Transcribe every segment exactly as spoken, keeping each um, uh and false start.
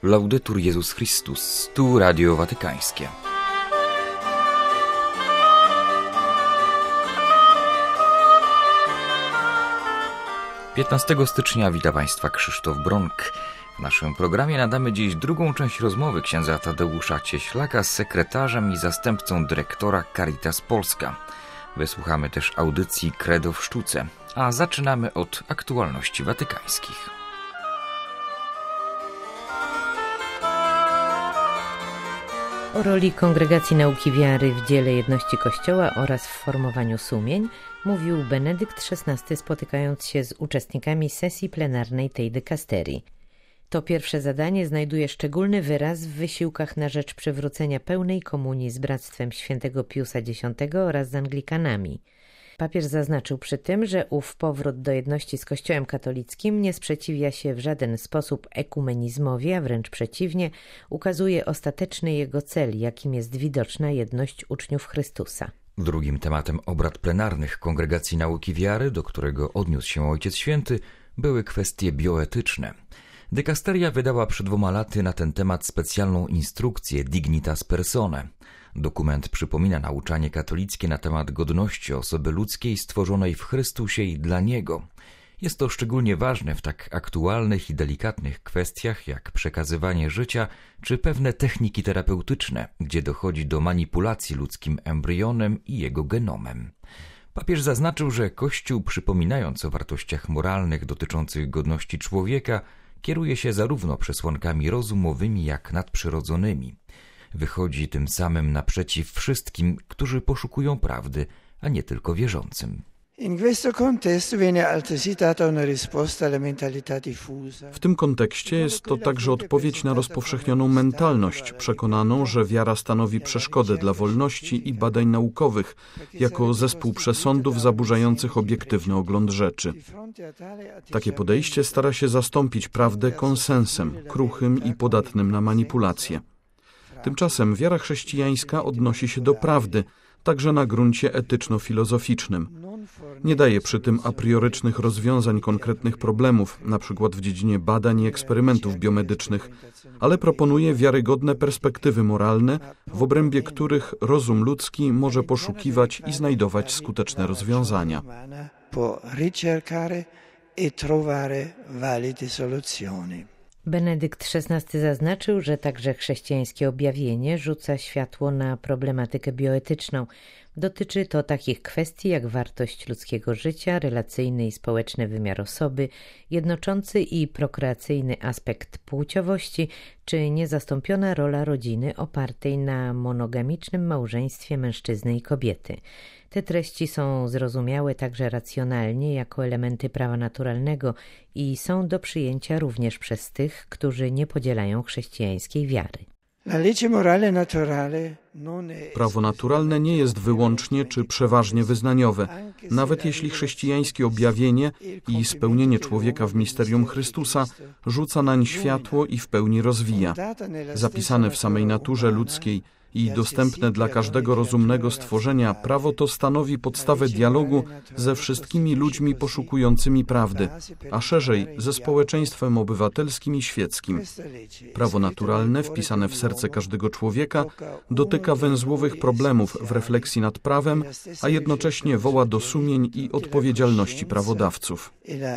Laudetur Jezus Chrystus, tu Radio Watykańskie. piętnastego stycznia wita Państwa Krzysztof Bronk. W naszym programie nadamy dziś drugą część rozmowy księdza Tadeusza Cieślaka z sekretarzem i zastępcą dyrektora Caritas Polska. Wysłuchamy też audycji Credo w sztuce, a zaczynamy od aktualności watykańskich. O roli Kongregacji Nauki Wiary w dziele jedności Kościoła oraz w formowaniu sumień mówił Benedykt szesnasty, spotykając się z uczestnikami sesji plenarnej tej dykasterii. To pierwsze zadanie znajduje szczególny wyraz w wysiłkach na rzecz przywrócenia pełnej komunii z Bractwem Świętego Piusa X oraz z Anglikanami. Papież zaznaczył przy tym, że ów powrót do jedności z Kościołem katolickim nie sprzeciwia się w żaden sposób ekumenizmowi, a wręcz przeciwnie, ukazuje ostateczny jego cel, jakim jest widoczna jedność uczniów Chrystusa. Drugim tematem obrad plenarnych Kongregacji Nauki Wiary, do którego odniósł się Ojciec Święty, były kwestie bioetyczne. Dykasteria wydała przed dwoma laty na ten temat specjalną instrukcję Dignitas Personae. Dokument przypomina nauczanie katolickie na temat godności osoby ludzkiej stworzonej w Chrystusie i dla Niego. Jest to szczególnie ważne w tak aktualnych i delikatnych kwestiach jak przekazywanie życia czy pewne techniki terapeutyczne, gdzie dochodzi do manipulacji ludzkim embrionem i jego genomem. Papież zaznaczył, że Kościół, przypominając o wartościach moralnych dotyczących godności człowieka, kieruje się zarówno przesłankami rozumowymi jak nadprzyrodzonymi. Wychodzi tym samym naprzeciw wszystkim, którzy poszukują prawdy, a nie tylko wierzącym. W tym kontekście jest to także odpowiedź na rozpowszechnioną mentalność, przekonaną, że wiara stanowi przeszkodę dla wolności i badań naukowych, jako zespół przesądów zaburzających obiektywny ogląd rzeczy. Takie podejście stara się zastąpić prawdę konsensem, kruchym i podatnym na manipulacje. Tymczasem wiara chrześcijańska odnosi się do prawdy, także na gruncie etyczno-filozoficznym. Nie daje przy tym a priorycznych rozwiązań konkretnych problemów, np. w dziedzinie badań i eksperymentów biomedycznych, ale proponuje wiarygodne perspektywy moralne, w obrębie których rozum ludzki może poszukiwać i znajdować skuteczne rozwiązania. Benedykt szesnasty zaznaczył, że także chrześcijańskie objawienie rzuca światło na problematykę bioetyczną. Dotyczy to takich kwestii jak wartość ludzkiego życia, relacyjny i społeczny wymiar osoby, jednoczący i prokreacyjny aspekt płciowości, czy niezastąpiona rola rodziny opartej na monogamicznym małżeństwie mężczyzny i kobiety. Te treści są zrozumiałe także racjonalnie jako elementy prawa naturalnego i są do przyjęcia również przez tych, którzy nie podzielają chrześcijańskiej wiary. Prawo naturalne nie jest wyłącznie czy przeważnie wyznaniowe, nawet jeśli chrześcijańskie objawienie i spełnienie człowieka w misterium Chrystusa rzuca nań światło i w pełni rozwija. Zapisane w samej naturze ludzkiej i dostępne dla każdego rozumnego stworzenia, prawo to stanowi podstawę dialogu ze wszystkimi ludźmi poszukującymi prawdy, a szerzej ze społeczeństwem obywatelskim i świeckim. Prawo naturalne, wpisane w serce każdego człowieka, dotyka węzłowych problemów w refleksji nad prawem, a jednocześnie woła do sumień i odpowiedzialności prawodawców.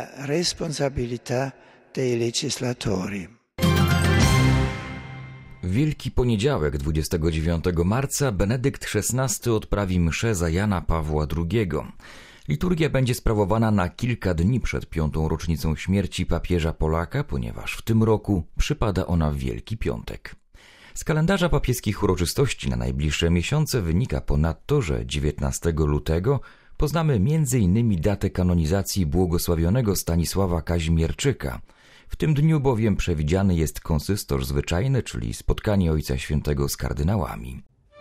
W Wielki Poniedziałek, dwudziestego dziewiątego marca, Benedykt szesnasty odprawi mszę za Jana Pawła drugiego. Liturgia będzie sprawowana na kilka dni przed piątą rocznicą śmierci papieża Polaka, ponieważ w tym roku przypada ona w Wielki Piątek. Z kalendarza papieskich uroczystości na najbliższe miesiące wynika ponadto, że dziewiętnastego lutego poznamy między innymi datę kanonizacji błogosławionego Stanisława Kazimierczyka. W tym dniu bowiem przewidziany jest konsystor zwyczajny, czyli spotkanie Ojca Świętego z kardynałami.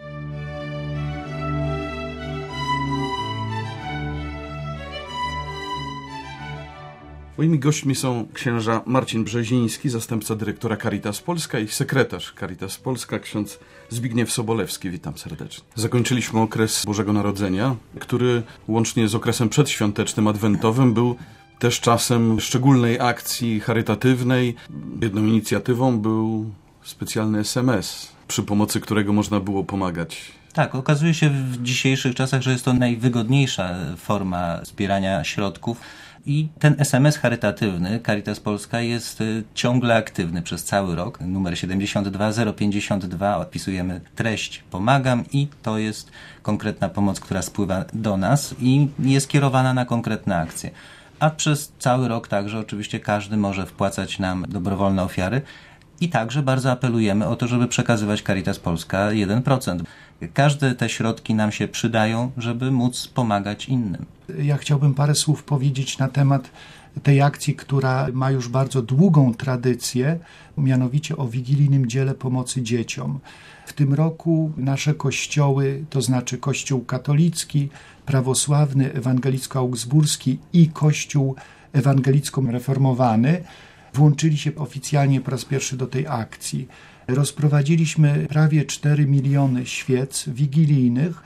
Moimi gośćmi są księża Marcin Brzeziński, zastępca dyrektora Caritas Polska, i sekretarz Caritas Polska, ksiądz Zbigniew Sobolewski. Witam serdecznie. Zakończyliśmy okres Bożego Narodzenia, który łącznie z okresem przedświątecznym, adwentowym był Też czasem szczególnej akcji charytatywnej. Jedną inicjatywą był specjalny es em es, przy pomocy którego można było pomagać. Tak, okazuje się w dzisiejszych czasach, że jest to najwygodniejsza forma zbierania środków i ten es em es charytatywny Caritas Polska jest ciągle aktywny przez cały rok. Numer siedemdziesiąt dwa zero pięćdziesiąt dwa, odpisujemy treść pomagam i to jest konkretna pomoc, która spływa do nas i jest kierowana na konkretne akcje. A przez cały rok także oczywiście każdy może wpłacać nam dobrowolne ofiary. I także bardzo apelujemy o to, żeby przekazywać Caritas Polska jeden procent. Każde te środki nam się przydają, żeby móc pomagać innym. Ja chciałbym parę słów powiedzieć na temat tej akcji, która ma już bardzo długą tradycję, mianowicie o wigilijnym dziele pomocy dzieciom. W tym roku nasze kościoły, to znaczy Kościół katolicki, prawosławny, ewangelicko-augsburski i Kościół ewangelicko-reformowany, włączyli się oficjalnie po raz pierwszy do tej akcji. Rozprowadziliśmy prawie cztery miliony świec wigilijnych,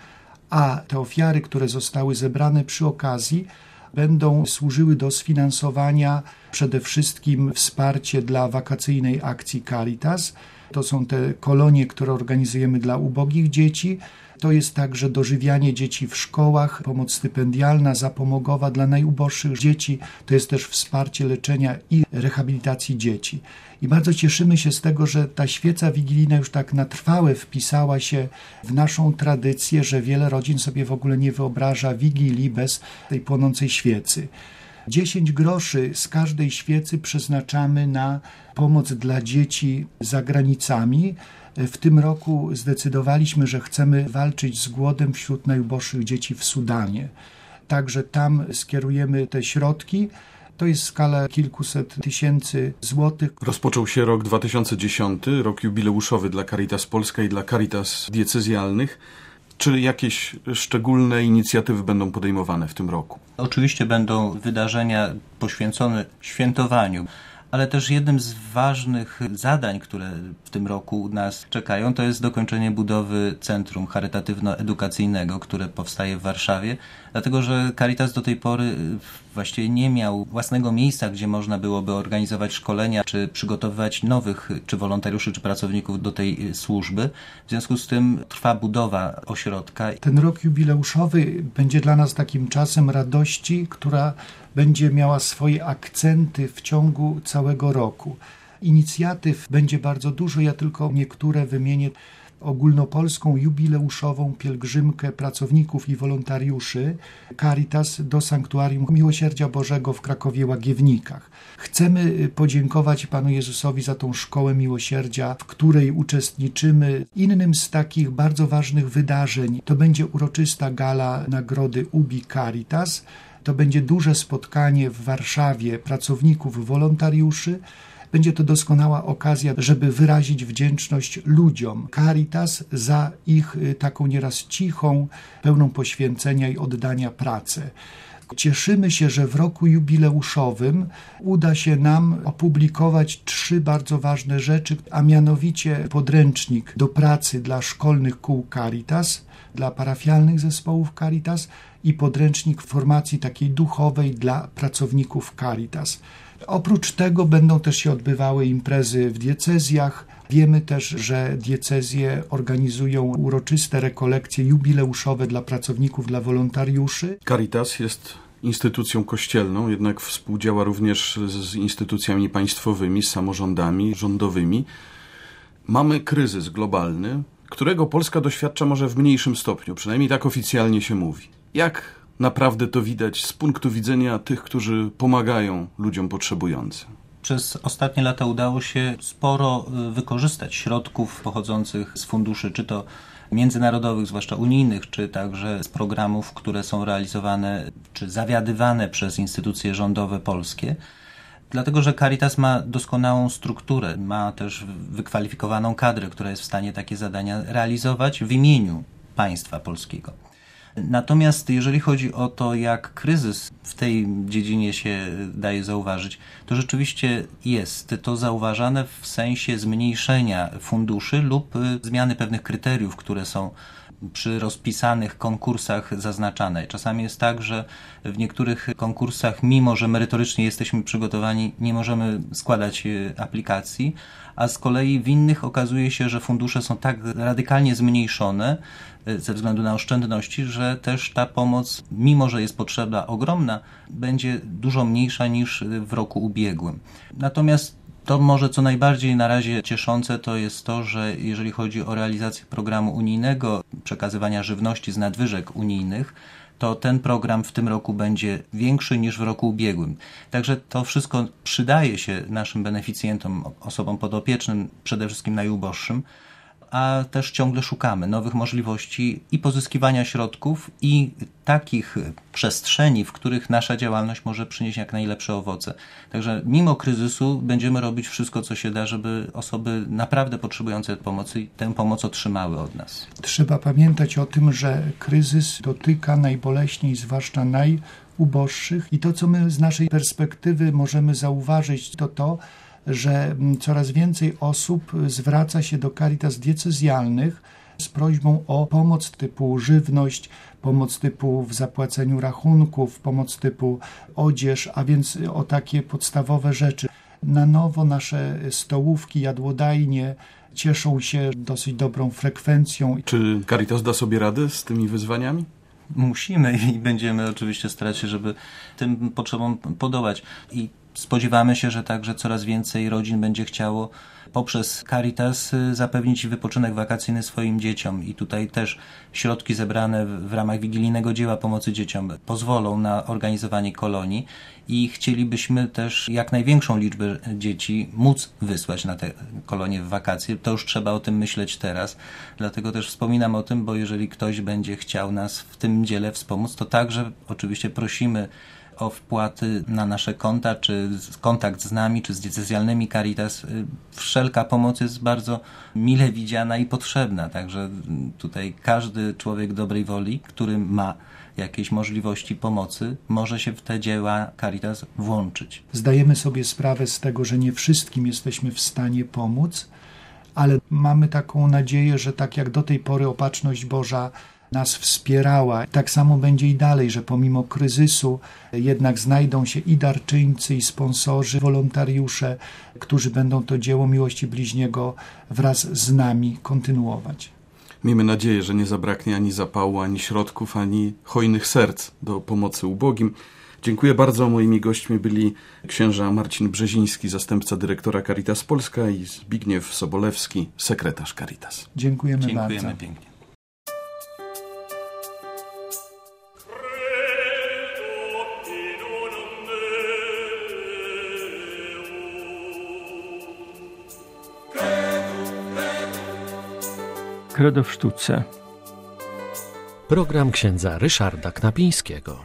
a te ofiary, które zostały zebrane przy okazji, będą służyły do sfinansowania przede wszystkim wsparcie dla wakacyjnej akcji Caritas. To są te kolonie, które organizujemy dla ubogich dzieci. To jest także dożywianie dzieci w szkołach, pomoc stypendialna, zapomogowa dla najuboższych dzieci. To jest też wsparcie leczenia i rehabilitacji dzieci. I bardzo cieszymy się z tego, że ta świeca wigilijna już tak na trwałe wpisała się w naszą tradycję, że wiele rodzin sobie w ogóle nie wyobraża wigilii bez tej płonącej świecy. dziesięć groszy z każdej świecy przeznaczamy na pomoc dla dzieci za granicami. W tym roku zdecydowaliśmy, że chcemy walczyć z głodem wśród najuboższych dzieci w Sudanie. Także tam skierujemy te środki. To jest skala kilkuset tysięcy złotych. Rozpoczął się rok dwa tysiące dziesiąty, rok jubileuszowy dla Caritas Polska i dla Caritas diecezjalnych. Czy jakieś szczególne inicjatywy będą podejmowane w tym roku? Oczywiście będą wydarzenia poświęcone świętowaniu, ale też jednym z ważnych zadań, które w tym roku nas czekają, to jest dokończenie budowy Centrum Charytatywno-Edukacyjnego, które powstaje w Warszawie, dlatego że Caritas do tej pory właściwie nie miał własnego miejsca, gdzie można byłoby organizować szkolenia, czy przygotowywać nowych, czy wolontariuszy, czy pracowników do tej służby. W związku z tym trwa budowa ośrodka. Ten rok jubileuszowy będzie dla nas takim czasem radości, która będzie miała swoje akcenty w ciągu całego roku. Inicjatyw będzie bardzo dużo, ja tylko niektóre wymienię. Ogólnopolską jubileuszową pielgrzymkę pracowników i wolontariuszy Caritas do Sanktuarium Miłosierdzia Bożego w Krakowie-Łagiewnikach. Chcemy podziękować Panu Jezusowi za tą szkołę miłosierdzia, w której uczestniczymy. Innym z takich bardzo ważnych wydarzeń to będzie uroczysta gala nagrody Ubi Caritas. To będzie duże spotkanie w Warszawie pracowników, wolontariuszy. Będzie to doskonała okazja, żeby wyrazić wdzięczność ludziom Caritas za ich taką nieraz cichą, pełną poświęcenia i oddania pracę. Cieszymy się, że w roku jubileuszowym uda się nam opublikować trzy bardzo ważne rzeczy, a mianowicie podręcznik do pracy dla szkolnych kół Caritas, dla parafialnych zespołów Caritas i podręcznik formacji takiej duchowej dla pracowników Caritas. Oprócz tego będą też się odbywały imprezy w diecezjach. Wiemy też, że diecezje organizują uroczyste rekolekcje jubileuszowe dla pracowników, dla wolontariuszy. Caritas jest instytucją kościelną, jednak współdziała również z instytucjami państwowymi, z samorządami rządowymi. Mamy kryzys globalny, którego Polska doświadcza może w mniejszym stopniu, przynajmniej tak oficjalnie się mówi. Jak naprawdę to widać z punktu widzenia tych, którzy pomagają ludziom potrzebującym? Przez ostatnie lata udało się sporo wykorzystać środków pochodzących z funduszy, czy to międzynarodowych, zwłaszcza unijnych, czy także z programów, które są realizowane, czy zawiadywane przez instytucje rządowe polskie. Dlatego, że Caritas ma doskonałą strukturę, ma też wykwalifikowaną kadrę, która jest w stanie takie zadania realizować w imieniu państwa polskiego. Natomiast jeżeli chodzi o to, jak kryzys w tej dziedzinie się daje zauważyć, to rzeczywiście jest to zauważane w sensie zmniejszenia funduszy lub zmiany pewnych kryteriów, które są przy rozpisanych konkursach zaznaczane. Czasami jest tak, że w niektórych konkursach, mimo że merytorycznie jesteśmy przygotowani, nie możemy składać aplikacji, a z kolei w innych okazuje się, że fundusze są tak radykalnie zmniejszone ze względu na oszczędności, że też ta pomoc, mimo że jest potrzeba ogromna, będzie dużo mniejsza niż w roku ubiegłym. Natomiast to może co najbardziej na razie cieszące to jest to, że jeżeli chodzi o realizację programu unijnego, przekazywania żywności z nadwyżek unijnych, to ten program w tym roku będzie większy niż w roku ubiegłym. Także to wszystko przydaje się naszym beneficjentom, osobom podopiecznym, przede wszystkim najuboższym, a też ciągle szukamy nowych możliwości i pozyskiwania środków i takich przestrzeni, w których nasza działalność może przynieść jak najlepsze owoce. Także mimo kryzysu będziemy robić wszystko, co się da, żeby osoby naprawdę potrzebujące pomocy tę pomoc otrzymały od nas. Trzeba pamiętać o tym, że kryzys dotyka najboleśniej, zwłaszcza najuboższych i to, co my z naszej perspektywy możemy zauważyć, to to, że coraz więcej osób zwraca się do Caritas diecezjalnych z prośbą o pomoc typu żywność, pomoc typu w zapłaceniu rachunków, pomoc typu odzież, a więc o takie podstawowe rzeczy. Na nowo nasze stołówki, jadłodajnie cieszą się dosyć dobrą frekwencją. Czy Caritas da sobie radę z tymi wyzwaniami? Musimy i będziemy oczywiście starać się, żeby tym potrzebom podołać. I spodziewamy się, że także coraz więcej rodzin będzie chciało poprzez Caritas zapewnić wypoczynek wakacyjny swoim dzieciom i tutaj też środki zebrane w ramach wigilijnego dzieła pomocy dzieciom pozwolą na organizowanie kolonii i chcielibyśmy też jak największą liczbę dzieci móc wysłać na te kolonie w wakacje. To już trzeba o tym myśleć teraz, dlatego też wspominam o tym, bo jeżeli ktoś będzie chciał nas w tym dziele wspomóc, to także oczywiście prosimy o wpłaty na nasze konta, czy kontakt z nami, czy z diecezjalnymi Caritas. Wszelka pomoc jest bardzo mile widziana i potrzebna, także tutaj każdy człowiek dobrej woli, który ma jakieś możliwości pomocy, może się w te dzieła Caritas włączyć. Zdajemy sobie sprawę z tego, że nie wszystkim jesteśmy w stanie pomóc, ale mamy taką nadzieję, że tak jak do tej pory Opatrzność Boża nas wspierała. Tak samo będzie i dalej, że pomimo kryzysu jednak znajdą się i darczyńcy, i sponsorzy, wolontariusze, którzy będą to dzieło miłości bliźniego wraz z nami kontynuować. Miejmy nadzieję, że nie zabraknie ani zapału, ani środków, ani hojnych serc do pomocy ubogim. Dziękuję bardzo. Moimi gośćmi byli księża Marcin Brzeziński, zastępca dyrektora Caritas Polska, i Zbigniew Sobolewski, sekretarz Caritas. Dziękujemy, Dziękujemy bardzo. pięknie. Credo w sztuce. Program księdza Ryszarda Knapińskiego.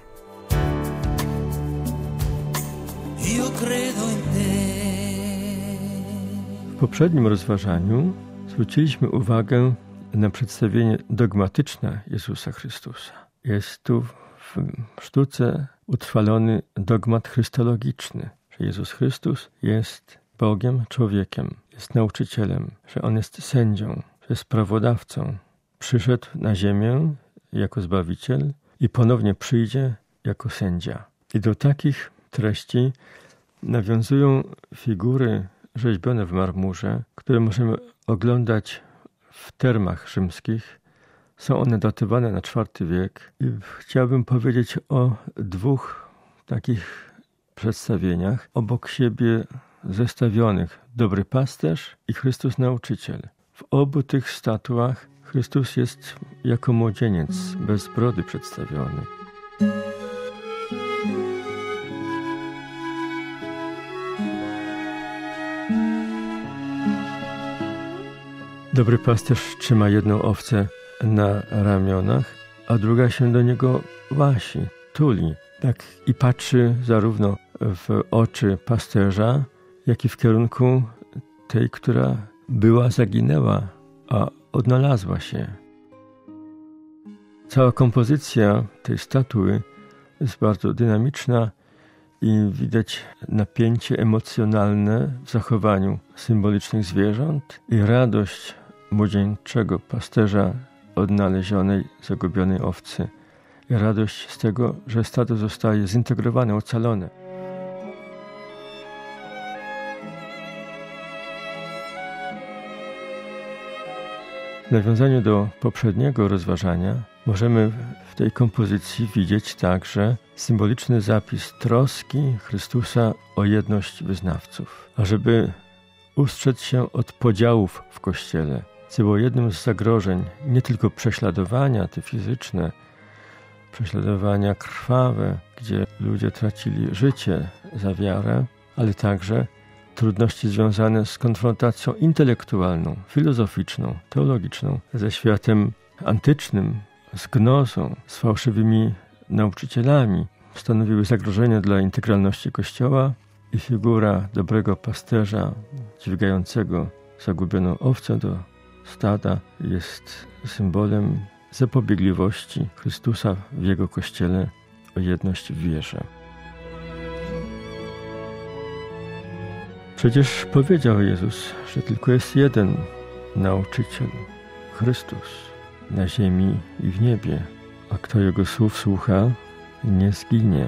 W poprzednim rozważaniu zwróciliśmy uwagę na przedstawienie dogmatyczne Jezusa Chrystusa. Jest tu w sztuce utrwalony dogmat chrystologiczny, że Jezus Chrystus jest Bogiem, człowiekiem, jest nauczycielem, że On jest sędzią, że jest prawodawcą. Przyszedł na ziemię jako Zbawiciel i ponownie przyjdzie jako sędzia. I do takich treści nawiązują figury rzeźbione w marmurze, które możemy oglądać w termach rzymskich. Są one datowane na czwarty wiek i chciałbym powiedzieć o dwóch takich przedstawieniach obok siebie zestawionych: Dobry Pasterz i Chrystus Nauczyciel. W obu tych statuach Chrystus jest jako młodzieniec bez brody przedstawiony. Dobry pasterz trzyma jedną owcę na ramionach, a druga się do niego łasi, tuli. Tak i patrzy zarówno w oczy pasterza, jak i w kierunku tej, która była, zaginęła, a odnalazła się. Cała kompozycja tej statuły jest bardzo dynamiczna i widać napięcie emocjonalne w zachowaniu symbolicznych zwierząt i radość młodzieńczego pasterza odnalezionej, zagubionej owcy i radość z tego, że stado zostaje zintegrowane, ocalone. W nawiązaniu do poprzedniego rozważania możemy w tej kompozycji widzieć także symboliczny zapis troski Chrystusa o jedność wyznawców, ażeby ustrzec się od podziałów w Kościele, co było jednym z zagrożeń nie tylko prześladowania te fizyczne, prześladowania krwawe, gdzie ludzie tracili życie za wiarę, ale także trudności związane z konfrontacją intelektualną, filozoficzną, teologiczną ze światem antycznym, z gnozą, z fałszywymi nauczycielami, stanowiły zagrożenie dla integralności Kościoła i figura dobrego pasterza dźwigającego zagubioną owcę do stada jest symbolem zapobiegliwości Chrystusa w Jego Kościele o jedność w wierze. Przecież powiedział Jezus, że tylko jest jeden nauczyciel, Chrystus, na ziemi i w niebie, a kto Jego słów słucha, nie zginie.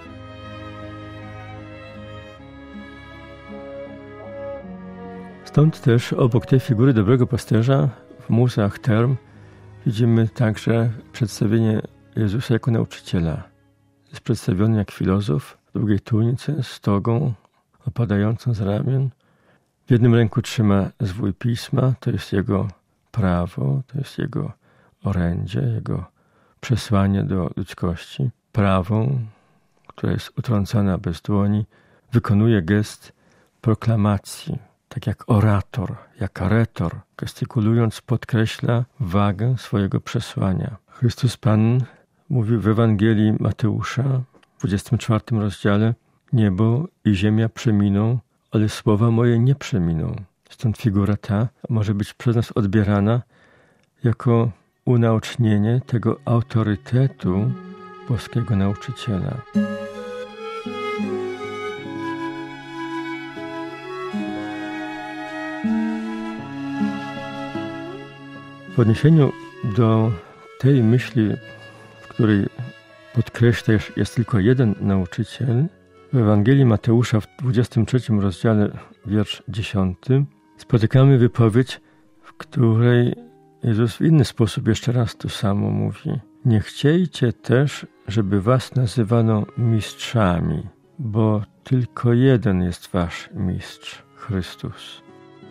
Stąd też obok tej figury dobrego pasterza w muzach Term widzimy także przedstawienie Jezusa jako nauczyciela. Jest przedstawiony jak filozof w długiej tunice z togą opadającą z ramion. W jednym ręku trzyma zwój pisma, to jest jego prawo, to jest jego orędzie, jego przesłanie do ludzkości. Prawą, która jest utrącona bez dłoni, wykonuje gest proklamacji, tak jak orator, jak retor, gestykulując podkreśla wagę swojego przesłania. Chrystus Pan mówił w Ewangelii Mateusza w dwudziestym czwartym rozdziale: niebo i ziemia przeminą, ale słowa moje nie przeminą. Stąd figura ta może być przez nas odbierana jako unaocznienie tego autorytetu boskiego nauczyciela. W odniesieniu do tej myśli, w której podkreśla, że jest tylko jeden nauczyciel, w Ewangelii Mateusza w dwudziestym trzecim rozdziale, wiersz dziesiąty, spotykamy wypowiedź, w której Jezus w inny sposób jeszcze raz to samo mówi. Nie chciejcie też, żeby was nazywano mistrzami, bo tylko jeden jest wasz mistrz, Chrystus.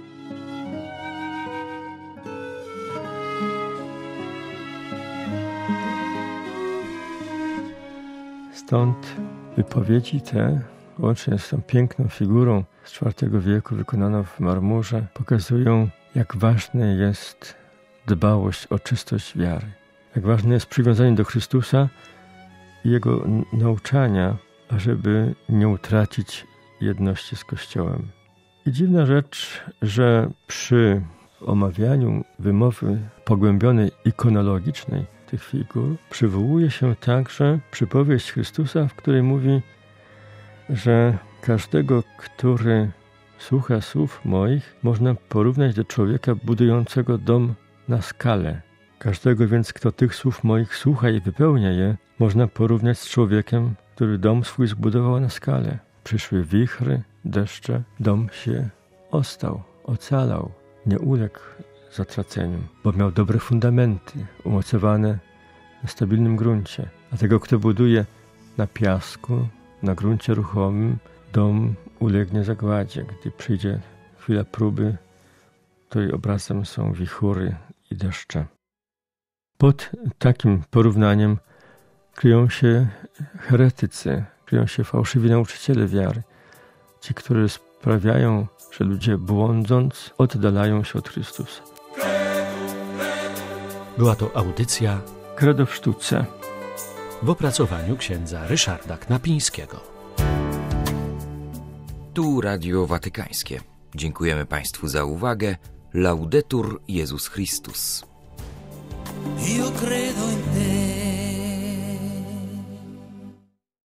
Stąd wypowiedzi te, łącznie z tą piękną figurą z czwartego wieku wykonaną w marmurze, pokazują, jak ważna jest dbałość o czystość wiary. Jak ważne jest przywiązanie do Chrystusa i Jego nauczania, ażeby nie utracić jedności z Kościołem. I dziwna rzecz, że przy omawianiu wymowy pogłębionej, ikonologicznej tych figur przywołuje się także przypowieść Chrystusa, w której mówi, że każdego, który słucha słów moich, można porównać do człowieka budującego dom na skale. Każdego więc, kto tych słów moich słucha i wypełnia je, można porównać z człowiekiem, który dom swój zbudował na skale. Przyszły wichry, deszcze, dom się ostał, ocalał, nie uległ zatraceniu, bo miał dobre fundamenty, umocowane na stabilnym gruncie. A tego, kto buduje na piasku, na gruncie ruchomym, dom ulegnie zagładzie. Gdy przyjdzie chwila próby, to jej obrazem są wichury i deszcze. Pod takim porównaniem kryją się heretycy, kryją się fałszywi nauczyciele wiary. Ci, którzy sprawiają, że ludzie błądząc oddalają się od Chrystusa. Była to audycja Credo w sztuce w opracowaniu księdza Ryszarda Knapińskiego. Tu Radio Watykańskie. Dziękujemy Państwu za uwagę. Laudetur Jezus Chrystus. Io credo in